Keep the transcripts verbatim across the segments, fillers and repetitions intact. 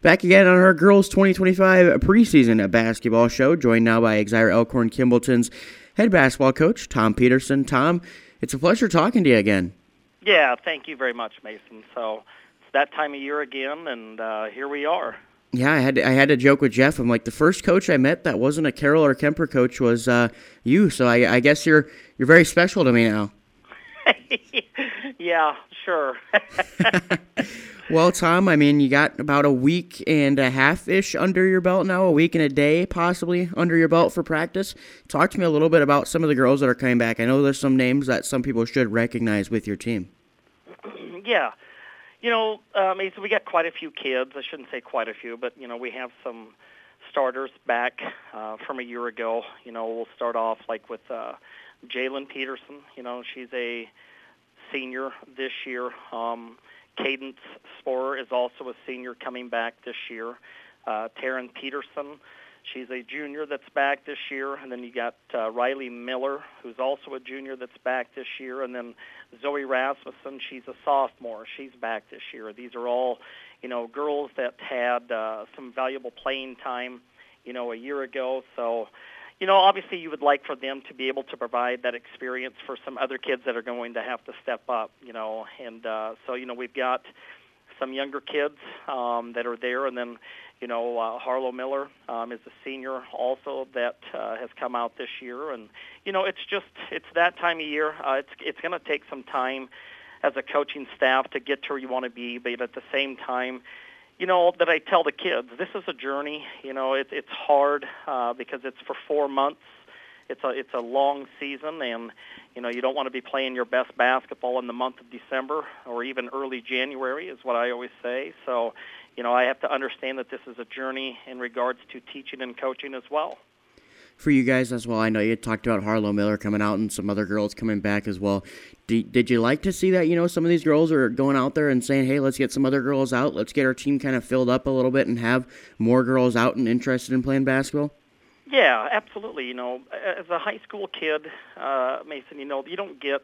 Back again on our Girls twenty twenty-five preseason basketball show, joined now by Exire Elkhorn Kimballton's head basketball coach, Tom Peterson. Tom, it's a pleasure talking to you again. Yeah, thank you very much, Mason. So it's that time of year again, and uh, here we are. Yeah, I had to, I had to joke with Jeff. I'm like, the first coach I met that wasn't a Carroll or Kemper coach was uh, you. So I, I guess you're you're very special to me now. Yeah, sure. Well, Tom, I mean, you got about a week and a half-ish under your belt now, a week and a day possibly under your belt for practice. Talk to me a little bit about some of the girls that are coming back. I know there's some names that some people should recognize with your team. Yeah. You know, um, we got quite a few kids. I shouldn't say quite a few, but, you know, we have some starters back uh, from a year ago. You know, we'll start off like with uh, Jalen Peterson. You know, she's a senior this year. Um Cadence Sporer is also a senior coming back this year. Uh, Taryn Peterson, she's a junior that's back this year. And then you got uh, Riley Miller, who's also a junior that's back this year. And then Zoe Rasmussen, she's a sophomore. She's back this year. These are all, you know, girls that had uh, some valuable playing time, you know, a year ago. So, you know, obviously you would like for them to be able to provide that experience for some other kids that are going to have to step up, you know. And uh, so, you know, we've got some younger kids um, that are there. And then, you know, uh, Harlow Miller um, is a senior also that uh, has come out this year. And, you know, it's just, it's that time of year. Uh, it's it's going to take some time as a coaching staff to get to where you want to be. But at the same time, you know, that I tell the kids, this is a journey. You know, it, it's hard uh, because it's for four months. It's a it's a long season, and you know you don't want to be playing your best basketball in the month of December or even early January, is what I always say. So, you know, I have to understand that this is a journey in regards to teaching and coaching as well. For you guys as well, I know you talked about Harlow Miller coming out and some other girls coming back as well. Did, did you like to see that, you know, some of these girls are going out there and saying, hey, let's get some other girls out, let's get our team kind of filled up a little bit and have more girls out and interested in playing basketball? Yeah, absolutely. You know, as a high school kid, uh, Mason, you know, you don't get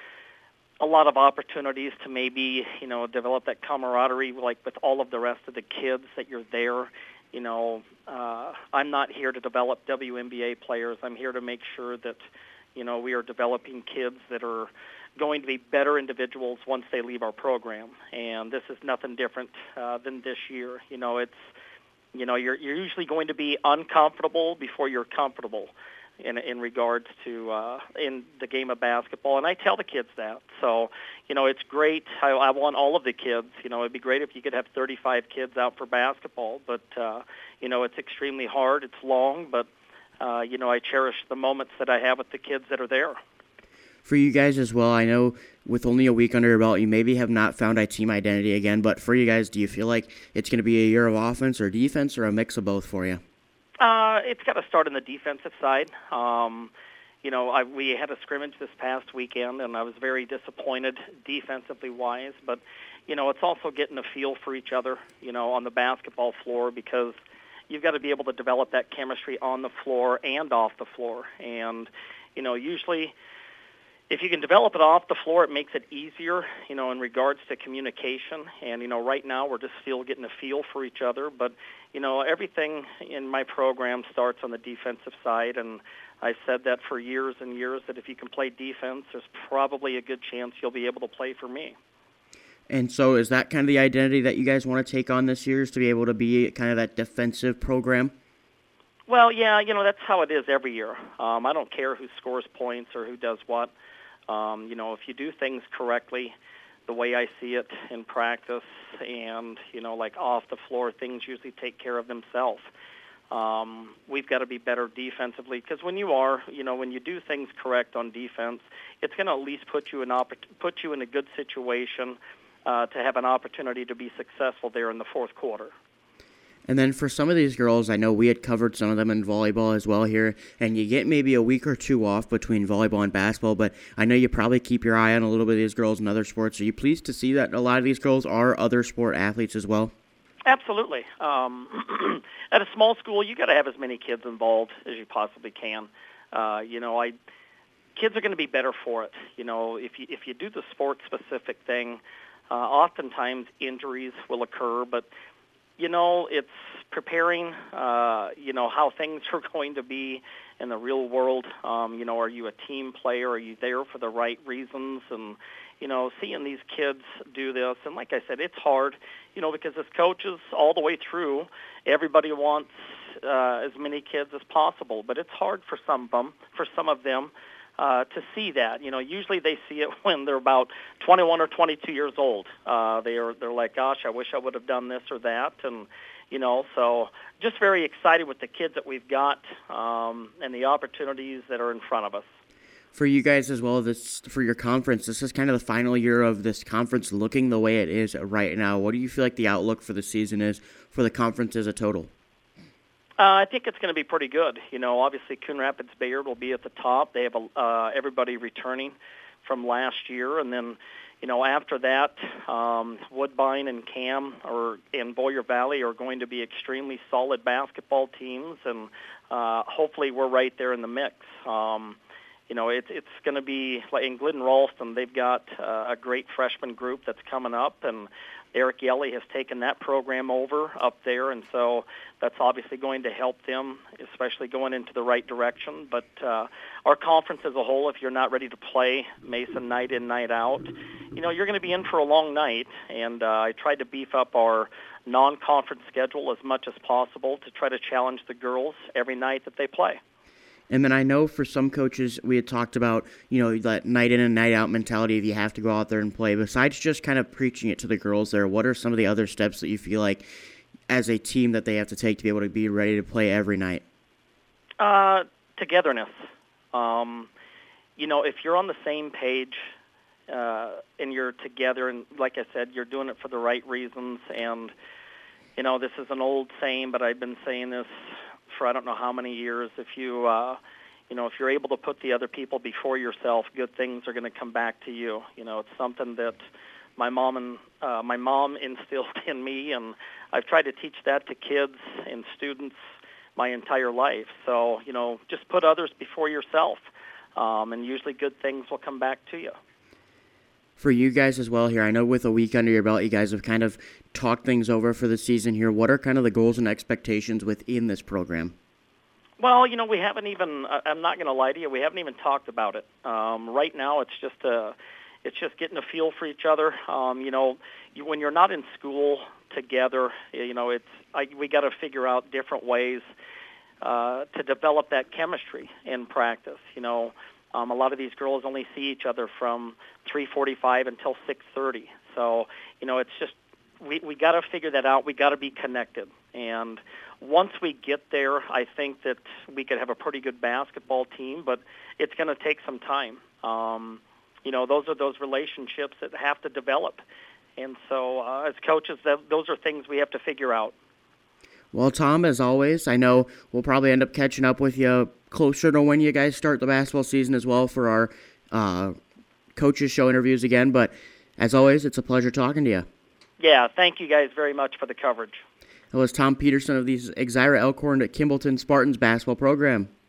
a lot of opportunities to maybe, you know, develop that camaraderie like with all of the rest of the kids that you're there. You know, uh, I'm not here to develop W N B A players. I'm here to make sure that, you know, we are developing kids that are going to be better individuals once they leave our program. And this is nothing different uh, than this year. You know, it's, you know, you're you're usually going to be uncomfortable before you're comfortable in in regards to uh, in the game of basketball. And I tell the kids that. So, you know, it's great. I, I want all of the kids. You know, it'd be great if you could have thirty-five kids out for basketball. But, uh, you know, it's extremely hard. It's long. But, uh, you know, I cherish the moments that I have with the kids that are there. For you guys as well, I know with only a week under your belt, you maybe have not found a team identity again. But for you guys, do you feel like it's going to be a year of offense or defense or a mix of both for you? Uh, it's got to start on the defensive side. Um, you know, I, we had a scrimmage this past weekend, and I was very disappointed defensively wise. But, you know, it's also getting a feel for each other, you know, on the basketball floor because you've got to be able to develop that chemistry on the floor and off the floor. And, you know, usually if you can develop it off the floor, it makes it easier, you know, in regards to communication. And, you know, right now we're just still getting a feel for each other. But, you know, everything in my program starts on the defensive side. And I've said that for years and years, that if you can play defense, there's probably a good chance you'll be able to play for me. And so is that kind of the identity that you guys want to take on this year, is to be able to be kind of that defensive program? Well, yeah, you know, that's how it is every year. Um, I don't care who scores points or who does what. Um, you know, if you do things correctly, the way I see it in practice and, you know, like off the floor, things usually take care of themselves. Um, we've got to be better defensively because when you are, you know, when you do things correct on defense, it's going to at least put you in oppor- put you in a good situation uh, to have an opportunity to be successful there in the fourth quarter. And then for some of these girls, I know we had covered some of them in volleyball as well here, and you get maybe a week or two off between volleyball and basketball, but I know you probably keep your eye on a little bit of these girls in other sports. Are you pleased to see that a lot of these girls are other sport athletes as well? Absolutely. Um, at a small school, you got to have as many kids involved as you possibly can. Uh, you know, I kids are going to be better for it. You know, if you if you do the sport specific thing, uh, oftentimes injuries will occur, but you know, it's preparing, uh, you know, how things are going to be in the real world. Um, you know, are you a team player? Are you there for the right reasons? And, you know, seeing these kids do this, and like I said, it's hard, you know, because as coaches all the way through, everybody wants uh, as many kids as possible, but it's hard for some of them, for some of them uh, to see that. You know, usually they see it when they're about twenty-one or twenty-two years old. Uh, they are, they're like, gosh, I wish I would have done this or that, and you know, so just very excited with the kids that we've got um, and the opportunities that are in front of us. For you guys as well, this for your conference, this is kind of the final year of this conference looking the way it is right now. What do you feel like the outlook for the season is for the conference as a total? Uh, I think it's going to be pretty good. You know, obviously Coon Rapids Bayard will be at the top. They have a, uh, everybody returning from last year, and then, you know, after that, um, Woodbine and Cam or and Boyer Valley are going to be extremely solid basketball teams, and uh, hopefully we're right there in the mix. Um, You know, it's it's going to be like in Glidden Ralston. They've got uh, a great freshman group that's coming up, and Eric Yelly has taken that program over up there, and so that's obviously going to help them, especially going into the right direction. But uh, our conference as a whole, if you're not ready to play Mason night in, night out, you know, you're going to be in for a long night. And uh, I tried to beef up our non-conference schedule as much as possible to try to challenge the girls every night that they play. And then I know for some coaches we had talked about, you know, that night in and night out mentality if you have to go out there and play. Besides just kind of preaching it to the girls there, what are some of the other steps that you feel like as a team that they have to take to be able to be ready to play every night? Uh, togetherness. Um, you know, if you're on the same page uh, and you're together, and like I said, you're doing it for the right reasons. And, you know, this is an old saying, but I've been saying this for I don't know how many years. If you, uh, you know, if you're able to put the other people before yourself, good things are going to come back to you. You know, it's something that my mom and uh, my mom instilled in me, and I've tried to teach that to kids and students my entire life. So, you know, just put others before yourself, um, and usually good things will come back to you. For you guys as well here, I know with a week under your belt, you guys have kind of talked things over for the season here. What are kind of the goals and expectations within this program? Well, you know, we haven't even, I'm not going to lie to you, we haven't even talked about it. Um, right now it's just a, it's just getting a feel for each other. Um, you know, you, when you're not in school together, you know, it's I, we got to figure out different ways uh, to develop that chemistry in practice. You know, um, a lot of these girls only see each other from three forty-five until six thirty. So, you know, it's just we we got to figure that out. We got to be connected, and once we get there, I think that we could have a pretty good basketball team. But it's going to take some time. Um, you know, those are those relationships that have to develop. And so uh, as coaches, that, those are things we have to figure out. Well, Tom, as always, I know we'll probably end up catching up with you closer to when you guys start the basketball season as well for our uh, coaches show interviews again. But as always, it's a pleasure talking to you. Yeah, thank you guys very much for the coverage. That was Tom Peterson of the Exira Elkhorn at Kimballton Spartans basketball program.